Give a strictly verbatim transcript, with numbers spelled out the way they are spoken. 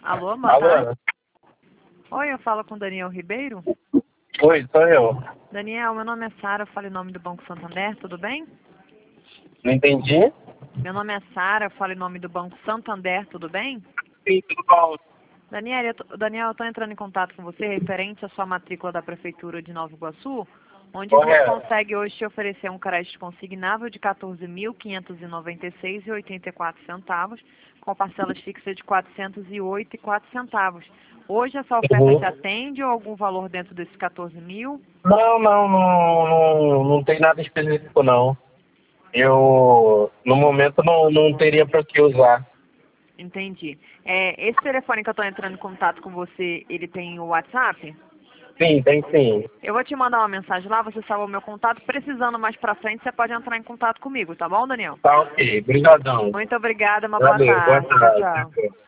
Alô, boa Alô? tarde. Oi, eu falo com o Daniel Ribeiro. Oi, sou eu. Daniel, meu nome é Sara, eu falo em nome do Banco Santander, tudo bem? Não entendi? Meu nome é Sara, eu falo em nome do Banco Santander, tudo bem? Sim, tudo bom. Daniel, eu tô, Daniel, eu estou entrando em contato com você referente à sua matrícula da Prefeitura de Nova Iguaçu, onde a gente Correto. consegue hoje te oferecer um crédito consignável de quatorze mil quinhentos e noventa e seis reais e oitenta e quatro centavos, com parcelas fixas de quatrocentos e oito reais e quatro centavos. Hoje essa oferta Uhum. te atende ou algum valor dentro desses quatorze mil? Não, não, não, não, não tem nada específico, não. Eu, no momento, não, não teria para que usar. Entendi. É, esse telefone que eu estou entrando em contato com você, ele tem o WhatsApp? Sim, tem sim. Eu vou te mandar uma mensagem lá, você salva o meu contato. Precisando mais pra frente, você pode entrar em contato comigo, tá bom, Daniel? Tá ok, brigadão. Muito obrigada, uma boa Valeu, boa tarde. Tchau, tarde. tchau.